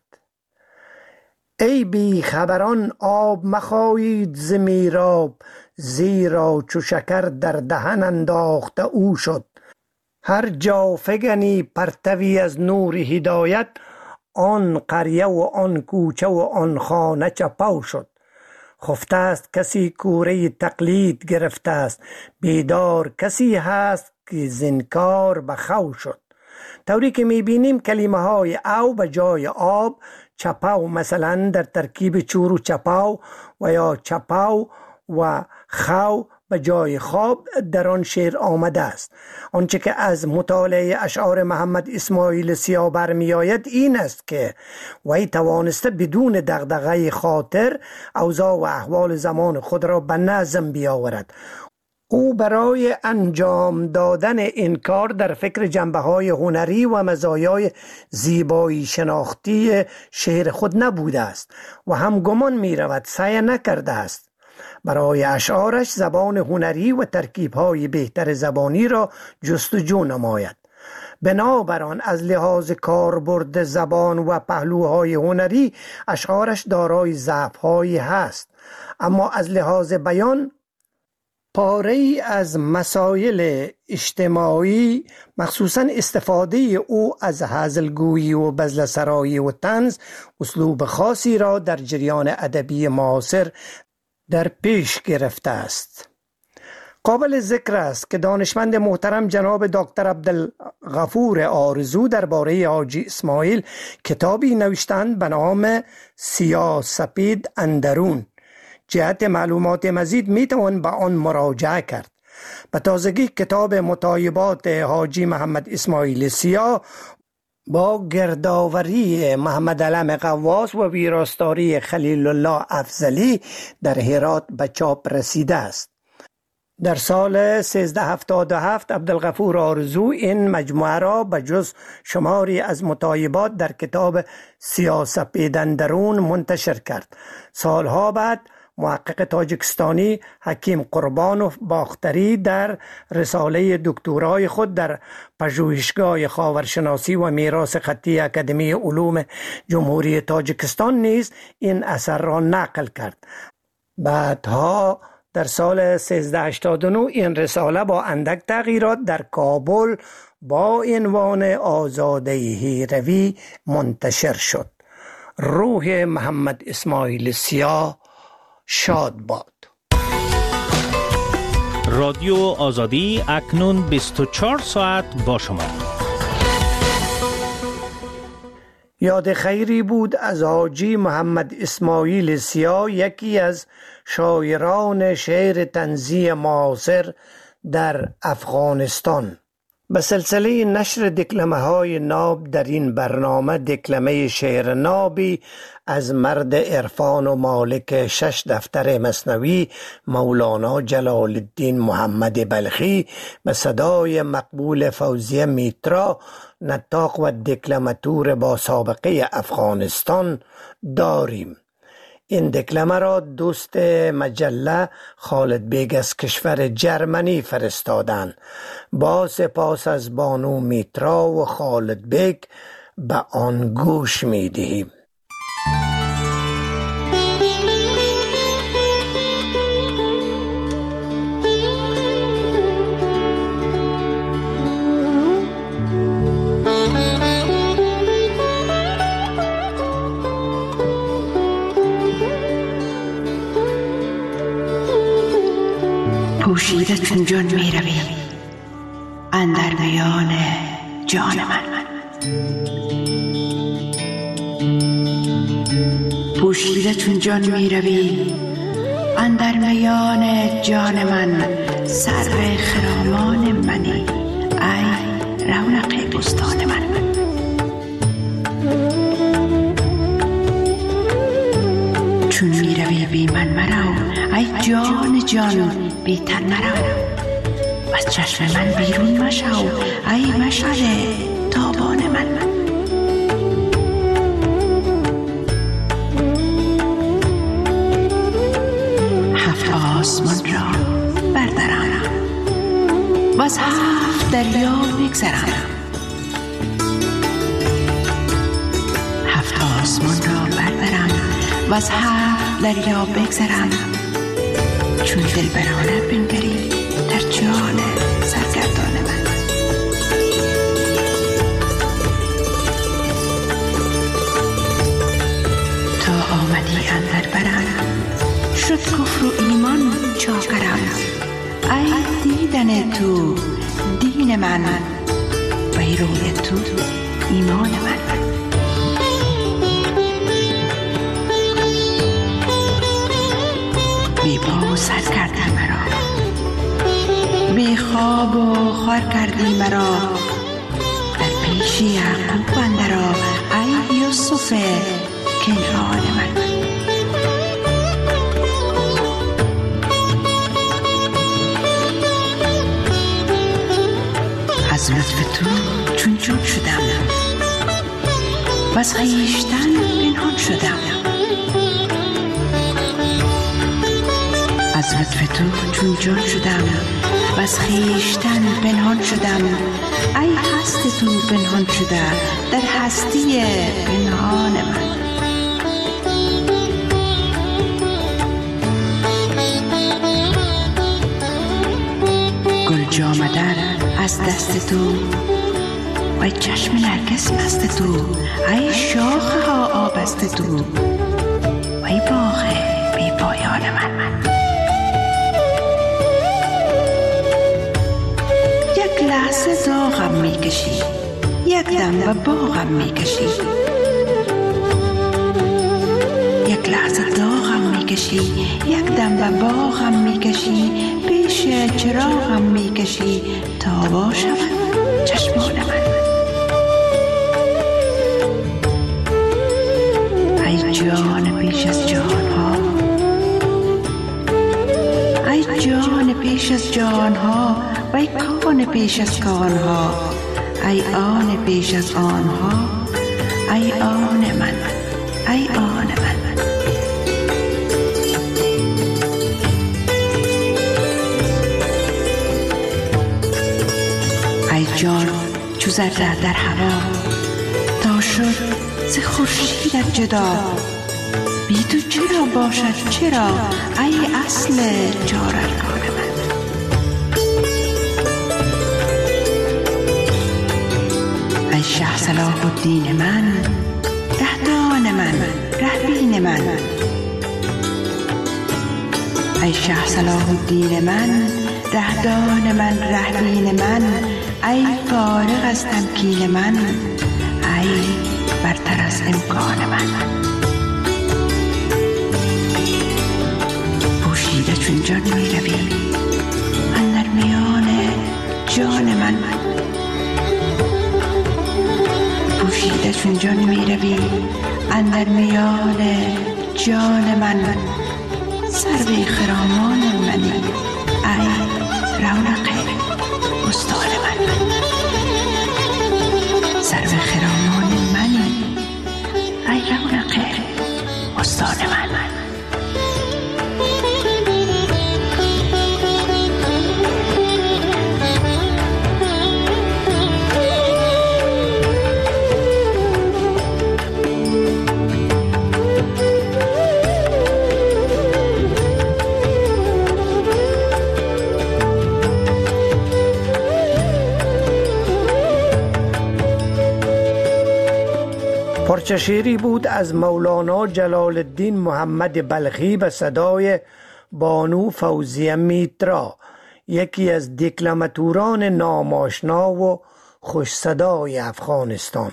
ای بی خبران آب مخایید ز میراب، زیرا چو شکر در دهن انداخته او شد. هر جا فگنی پرتوی از نور هدایت، آن قریه و آن کوچه و آن خانه چپاو شد. خفته است کسی کوره تقلید گرفته است، بیدار کسی هست که زنکار بخو شد. طوری که میبینیم کلمه های او به جای آب، چپاو مثلا در ترکیب چور و چپاو و یا چپاو و خو به جای خواب در آن شعر آمده است. آنچه که از مطالعه اشعار محمد اسماعیل سیاه برمی آید این است که وی توانسته بدون دغدغه خاطر اوضاع و احوال زمان خود را به نظم بیاورد. او برای انجام دادن این کار در فکر جنبه‌های هنری و مزایای زیبایی شناختی شعر خود نبوده است و هم گمان می رود سعی نکرده است. برای اشعارش زبان هنری و ترکیب‌های بهتر زبانی را جستجو نماید. بنابراین از لحاظ کاربرد زبان و پهلوهای هنری اشعارش دارای ضعف‌هایی هست، اما از لحاظ بیان پاره‌ای از مسائل اجتماعی، مخصوصاً استفاده او از هزلگویی و بزلسرایی و طنز، اسلوب خاصی را در جریان ادبی معاصر در پیش گرفته است. قابل ذکر است که دانشمند محترم جناب دکتر عبدالغفور آرزو درباره حاجی اسماعیل کتابی نوشتند به نام سیاه سپید اندرون. جهت معلومات مزید میتوان به آن مراجعه کرد. به تازگی کتاب مطایبات حاجی محمد اسماعیل سیاه با گردآوری محمد علم قواس و ویراستاری خلیل الله افضلی در هرات به چاپ رسیده است. در سال سیزده هفتاد و هفت عبدالغفور آرزو این مجموعه را به جز شماری از مطایبات در کتاب سیاه سپید اندرون منتشر کرد. سالها بعد محقق تاجیکستانی حکیم قربانوف باختری در رساله دکترای خود در پژوهشگاه خاورشناسی و میراث خطی اکادمی علوم جمهوری تاجیکستان نیز این اثر را نقل کرد. بعدها در سال سیزده هشتاد و نه این رساله با اندک تغییرات در کابل با عنوان آزاده هیروی منتشر شد. روح محمد اسماعیل سیاه شاد باد. رادیو آزادی اکنون بیست و چهار ساعت با شما. یاد خیری بود از حاجی محمد اسماعیل سیاه، یکی از شاعران شعر طنزی معاصر در افغانستان. به سلسله نشر دکلمه های ناب در این برنامه دکلمه شعر نابی از مرد عرفان و مالک شش دفتر مثنوی مولانا جلال الدین محمد بلخی به صدای مقبول فوزیه میترا، نطاق و دکلماتور با سابقه افغانستان داریم. این دکلمه را دوست مجله خالد بیگ از کشور جرمنی فرستادند. با سپاس از بانو میترا و خالد بیگ به آن گوش می دهیم. پوشیده چون جان می روی اندر میان جان من، پوشیده چون جان می روی اندر میان جان من، سر خرامان منی ای رونق بستان من. چون می روی بی من مرو ای جان جان بی تن مرو، از چشم من بیرون مشو ای مشعل تابان من. هفت آسمان را بردرانم و از هفت دریا بگذرم، هفت آسمان را بردرم و از هفت دریا بگذرم، چون دل برانه بنگری در جان سرگردان من. ابدی اندر برم، شد کفر و ایمان چاکرم. ای دیدن تو دین من، وی روی تو ایمان من. بی پا و سر کردی مرا، بی خواب و خوار کردی مرا. در پیش یعقوب اندرآ، ای یوسف کنعان من. از لطف تو چون چون شدم، وز خویشتن پنهان شدم. از لطف تو چون جان شدم، وز خویشتن پنهان شدم. ای هست تو پنهان شده در هستی پنهان من. گل جامه در از دست تو، وی چشم نرگس مست تو. ای شاخه ها آبست تو، وی باغ بی پایان من. یک لحظه داغم می کشی، یک دم به باغم می کشی. یک لحظه داغم می کشی، یک دم به باغم می کشی. پیش چراغم می کشی تا باشم چشمان من. ای جان پیش از جان ها، ای جان پیش از جان ها. و ای کان پیش از کان ها، ای آن پیش از آن ها. ای آن من، ای آن من. ای جان چو ذره در هوا، تا شد ز خورشیدت جدا. بی تو چرا باشد چرا، ای اصل چار ارکان من. ای شه صلاح الدین من، رهدان من، رهبین من. ای شه صلاح الدین من، رهدان من، رهبین من. ای فارغ از تمکین من، ای برتر از امکان من. پوشیده چون جان می روی اندر میان جان من. پوشیده چون جان می روی اندر میان جان من. سروی خرامان منی، ای رونق بستان من. سرو خرامان منی، ای رونق بستان من. پارچه شعری بود از مولانا جلال الدین محمد بلخی به صدای بانو فوزیه میترا، یکی از دکلماتوران ناماشنا و خوش صدای افغانستان.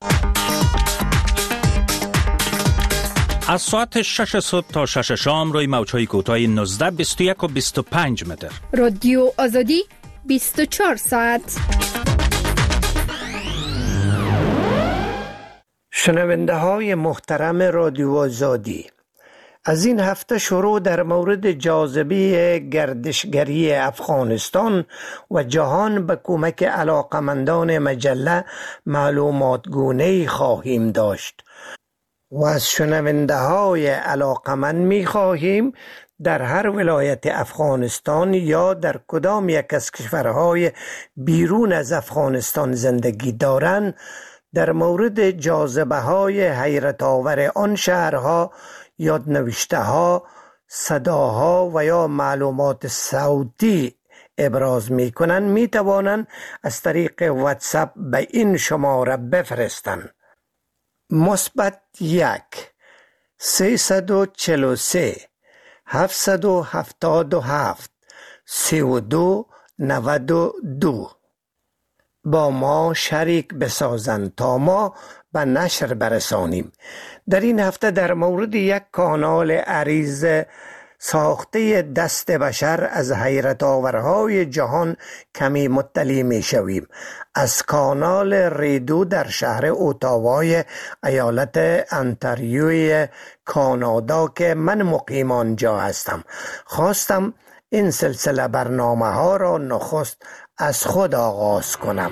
از ساعت شش صبح تا شش شام روی موج‌های کوتاه نوزده، بیست و یک و بیست و پنج متر. رادیو آزادی بیست و چهار ساعت. شنونده های محترم رادیو آزادی، از این هفته شروع در مورد جاذبه گردشگری افغانستان و جهان به کمک علاقمندان مجله معلومات گونه‌ای خواهیم داشت و از شنونده های علاقمند می خواهیم در هر ولایت افغانستان یا در کدام یک از کشورهای بیرون از افغانستان زندگی دارند در مورد جاذبه های حیرت آور آن شهرها یادنوشته ها، صداها و یا معلومات صوتی ابراز می کنند می توانند از طریق واتساپ به این شماره بفرستند: مثبت یک سیصد و چهل و سه هفتصد و هفتاد و هفت سی و دو نود و دو. با ما شریک بسازند تا ما به نشر برسانیم. در این هفته در مورد یک کانال عریض ساخته دست بشر از حیرت آورهای جهان کمی مطلع می شویم. از کانال ریدو در شهر اوتاوای ایالت انتاریوی کانادا که من مقیم آنجا هستم، خواستم این سلسله برنامه ها را نخست از خود آغاز کنم.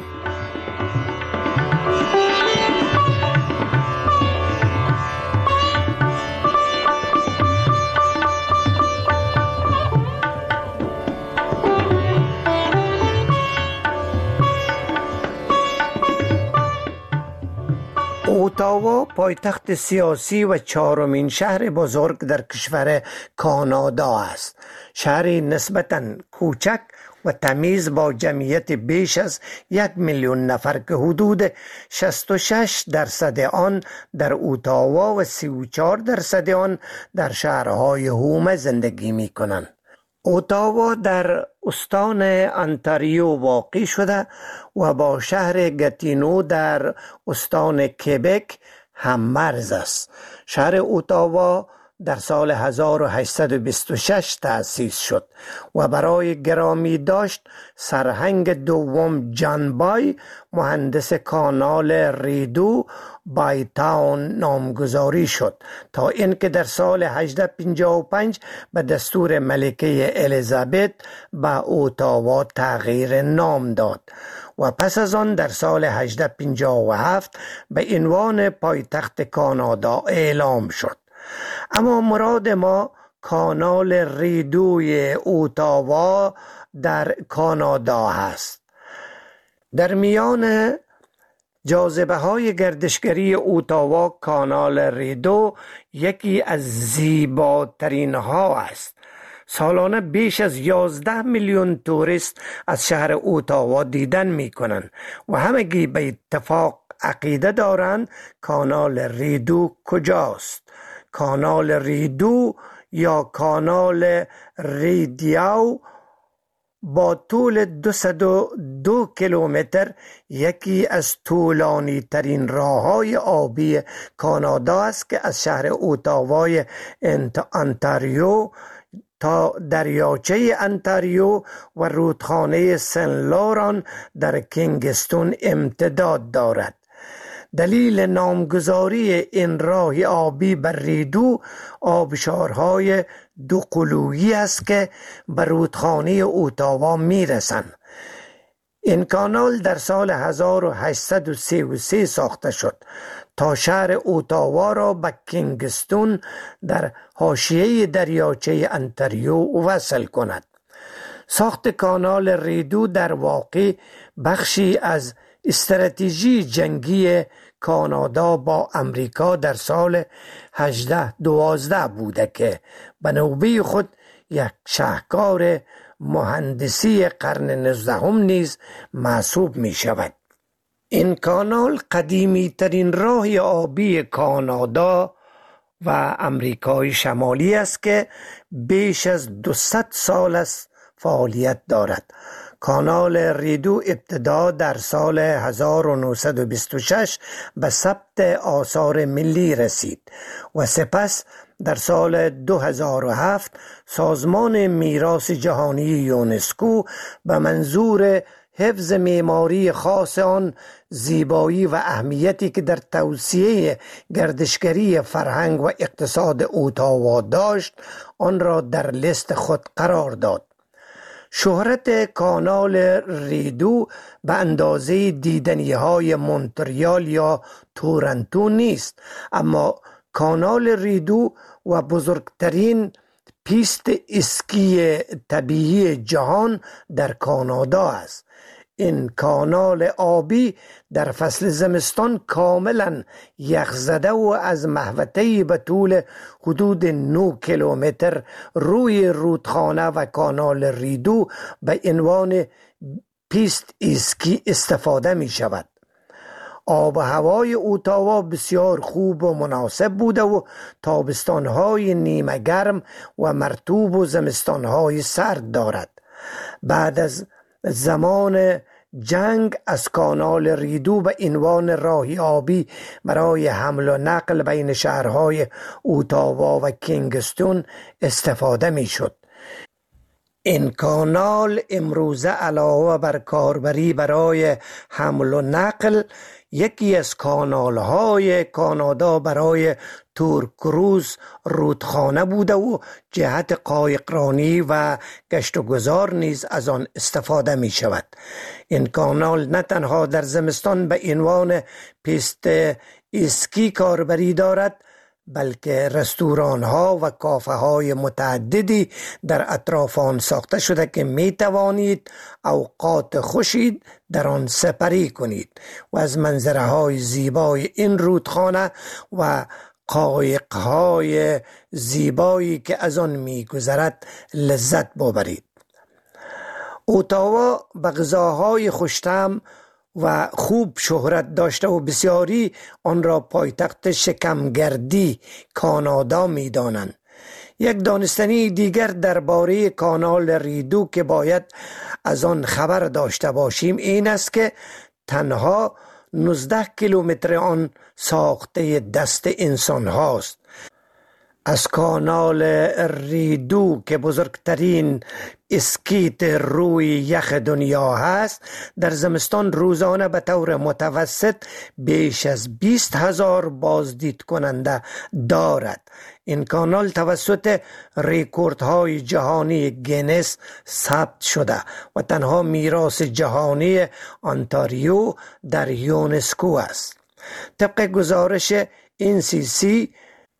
اوتاوا پایتخت سیاسی و چهارمین شهر بزرگ در کشور کانادا است. شهری نسبتاً کوچک و تمیز با جمعیت بیش از یک میلیون نفر که حدود شصت و شش درصد آن در اوتاوا و سی و چهار درصد آن در شهرهای هومه زندگی می کنند. اوتاوا در استان انتاریو واقع شده و با شهر گتینو در استان کبک هم مرز است. شهر اوتاوا در سال هزار و هشتصد و بیست و شش تأسیس شد و برای گرامی داشت سرهنگ دوم جان بای مهندس کانال ریدو بای تاون نامگذاری شد تا اینکه در سال هجده پنجاه و پنج به دستور ملکه الیزابت به اوتاوا تغییر نام داد و پس از آن در سال هجده پنجاه و هفت به عنوان پایتخت کانادا اعلام شد. اما مراد ما کانال ریدوی اوتاوا در کانادا هست. در میان جاذبه های گردشگری اوتاوا کانال ریدو یکی از زیباترین ها است. سالانه بیش از یازده میلیون توریست از شهر اوتاوا دیدن می کنند و همگی به اتفاق عقیده دارند کانال ریدو کجاست. کانال ریدو یا کانال ریدیاو با طول دویست و دو کیلومتر یکی از طولانی ترین راههای آبی کانادا است که از شهر اوتاوای انتاریو تا دریاچه انتاریو و رودخانه سن لوران در کینگستون امتداد دارد. دلیل نامگذاری این راه آبی بر ریدو آبشارهای دو قلویی است که به رودخانه اوتاوا می رسند. این کانال در سال هزار و هشتصد و سی و سه ساخته شد تا شهر اوتاوا را به کینگستون در حاشیه دریاچه انتاریو وصل کند. ساخت کانال ریدو در واقع بخشی از استراتژی جنگی کانادا با امریکا در سال هجده دوازده بوده که به نوبه خود یک شاهکار مهندسی قرن نوزدهم نیز محسوب می شود. این کانال قدیمی ترین راه آبی کانادا و امریکای شمالی است که بیش از دویست سال است فعالیت دارد. کانال ریدو ابتدا در سال هزار و نهصد و بیست و شش به ثبت آثار ملی رسید و سپس در سال دو هزار و هفت سازمان میراث جهانی یونسکو به منظور حفظ معماری خاص آن، زیبایی و اهمیتی که در توسعه گردشگری فرهنگ و اقتصاد اوتاوا داشت، آن را در لیست خود قرار داد. شهرت کانال ریدو به اندازه دیدنی های مونتریال یا تورنتو نیست، اما کانال ریدو و بزرگترین پیست اسکی طبیعی جهان در کانادا است. این کانال آبی در فصل زمستان کاملا یخزده و از محوطه‌ای به طول حدود نه کیلومتر روی رودخانه و کانال ریدو به عنوان پیست اسکی استفاده می شود. آب و هوای اتاوا بسیار خوب و مناسب بوده و تابستانهای نیمه گرم و مرطوب و زمستانهای سرد دارد. بعد از زمان جنگ از کانال ریدو به عنوان راهی آبی برای حمل و نقل بین شهرهای اتاوا و کینگستون استفاده می شد. این کانال امروزه علاوه بر کاربری برای حمل و نقل یکی از کانال‌های کانادا برای تور کروز رودخانه بوده و جهت قایقرانی و گشت و گذار نیز از آن استفاده می شود. این کانال نه تنها در زمستان به عنوان پیست اسکی کاربری دارد، بلکه رستوران ها و کافه های متعددی در اطراف آن ساخته شده که می توانید اوقات خوشی در آن سپری کنید و از منظره های زیبای این رودخانه و قایق های زیبایی که از آن می گذرد لذت ببرید. اتاوا به غذاهای خوش‌طعم و خوب شهرت داشته و بسیاری آن را پایتخت شکمگردی کانادا می دانند. یک دانستنی دیگر درباره کانال ریدو که باید از آن خبر داشته باشیم این است که تنها نوزده کیلومتر آن ساخته دست انسان هاست. از کانال ریدو که بزرگترین اسکیت روی یخ دنیا هست، در زمستان روزانه به طور متوسط بیش از بیست هزار بازدید کننده دارد. این کانال توسط ریکوردهای جهانی گینس ثبت شده و تنها میراث جهانی انتاریو در یونسکو است. طبق گزارش این سی سی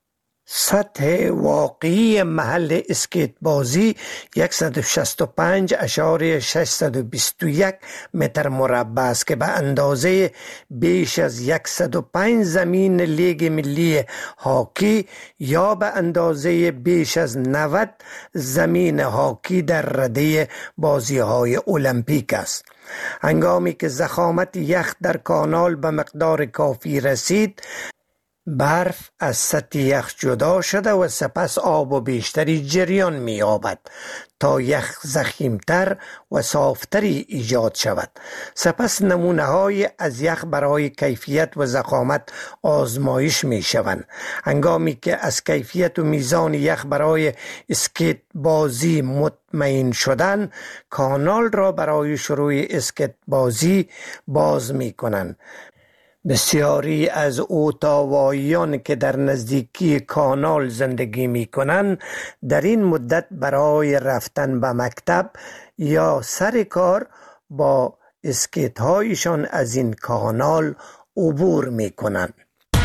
سطح واقعی محل اسکیت بازی صد و شصت و پنج اشاریه ششصد و بیست و یک متر مربع است که به اندازه بیش از صد و پنج زمین لیگ ملی هاکی یا به اندازه بیش از نود زمین هاکی در رده بازی‌های المپیک است. هنگامی که ضخامت یخ در کانال به مقدار کافی رسید، برف از سطح یخ جدا شده و سپس آب و بیشتری جریان می یابد تا یخ ضخیمتر و صافتری ایجاد شود. سپس نمونه های از یخ برای کیفیت و ضخامت آزمایش می شوند. هنگامی که از کیفیت و میزان یخ برای اسکیت بازی مطمئن شدن، کانال را برای شروع اسکیت بازی باز می کنند. بسیاری از اتاواییان که در نزدیکی کانال زندگی می کنند در این مدت برای رفتن به مکتب یا سر کار با اسکیت هایشان از این کانال عبور می کنند.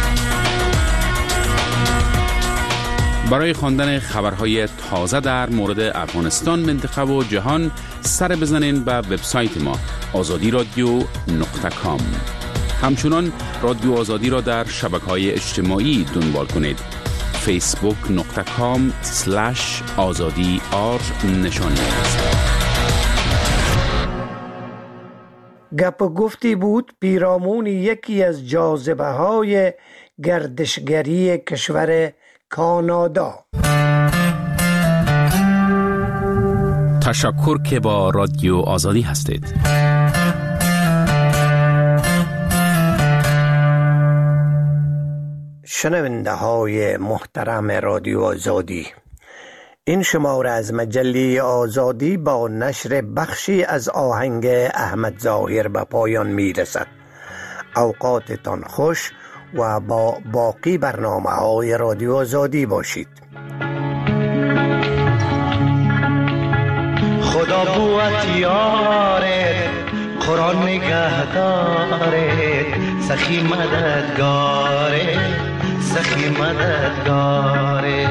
برای خواندن خبرهای تازه در مورد افغانستان، منطقه و جهان سر بزنین به وبسایت ما آزادی رادیو نقطه کام. همچنان رادیو آزادی را در شبکه‌های اجتماعی دنبال کنید. فیسبوک نقطه کام سلش آزادی آر نشانی است. گپ و گفتی بود پیرامون یکی از جاذبه های گردشگری کشور کانادا. تشکر که با رادیو آزادی هستید. شنونده های محترم رادیو آزادی، این شماره از مجله آزادی با نشر بخشی از آهنگ احمد ظاهر به پایان می رسد. اوقاتتان خوش و با باقی برنامه های رادیو آزادی باشید. خدا بوت یاره، قرآن نگهداره، سخی مددگاره، سخی مددگاره.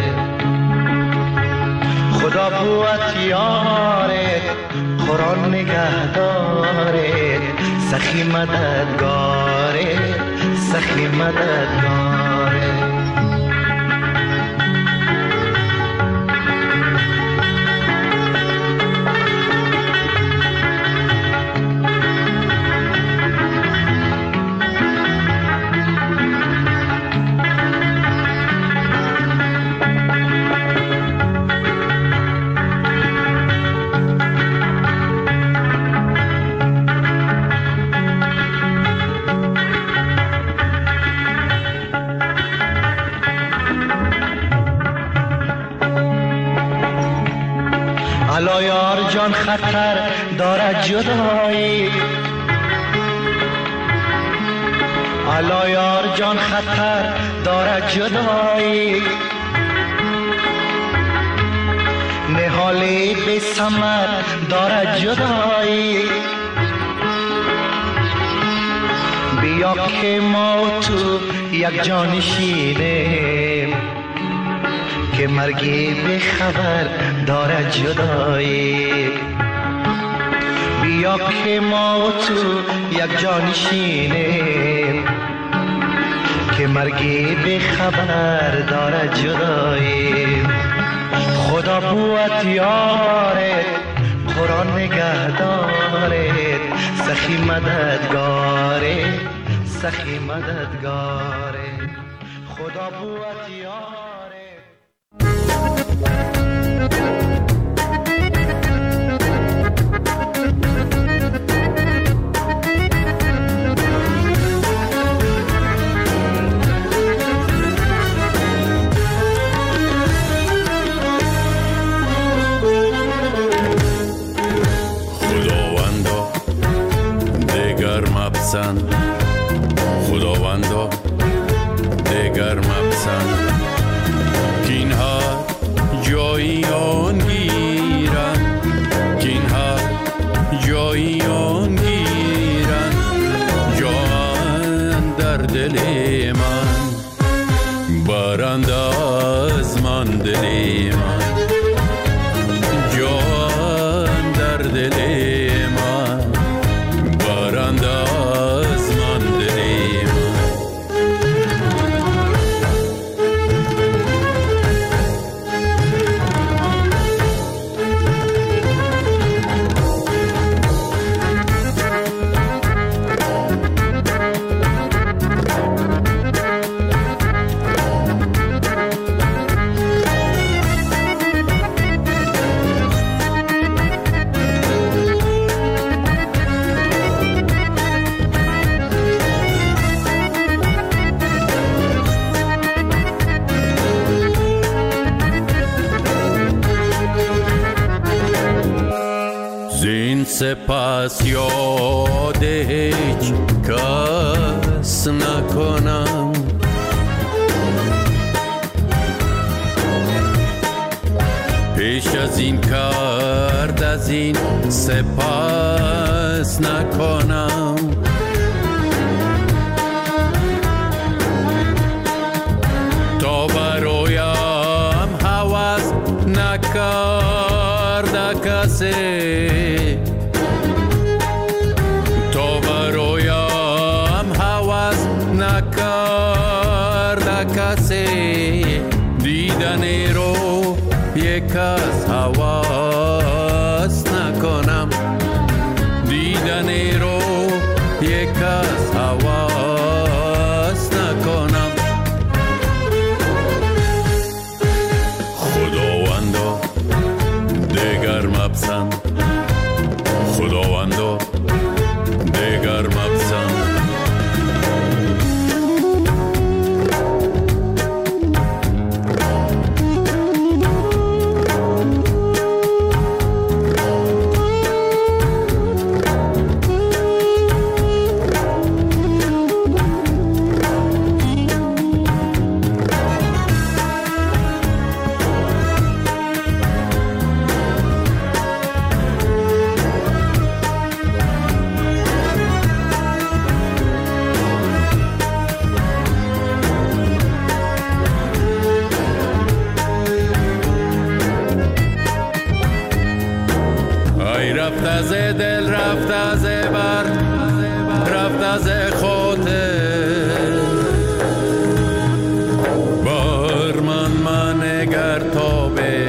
خدا بوت یاره، قرآن نگهداره، سخی مددگاره، سخی مددگاره. الا یار جان خطر دارد جدایی، الا یار جان خطر دارد جدایی، نهالی بی ثمر دارد جدایی. بیا که ما و تو یک جان شینیم، که مرگی بی خبر دارد جدایی. بیا که ما و تو یک جان شینیم، که مرگی بی خبر دارد جدایی. خدا بوت یارت، قرآن نگهدارت، سخی مددگارت، سخی مددگارت. خدا بوت یارت. خداوندا دگر مپسند که اینها جایی آن گیرن، که اینها جایی آن گیرن، جان در دل من برند از من دل من، جان در دل من برند از من دل من. سپس یاد هیچ کس نکنم، پیش از این کرد از این سپس نکنم. تا برایم هوس نکرد کسی، تا برایم هوس نکرد کسی، دیدن رو یک از هوس نکنم، دیدن رو یک از هوس نکنم. خداوندا دگر مپسند، خداوندا دگر مپسند. رفت از دل، رفت از بر، رفت از خاطر، بر من من نگر تا به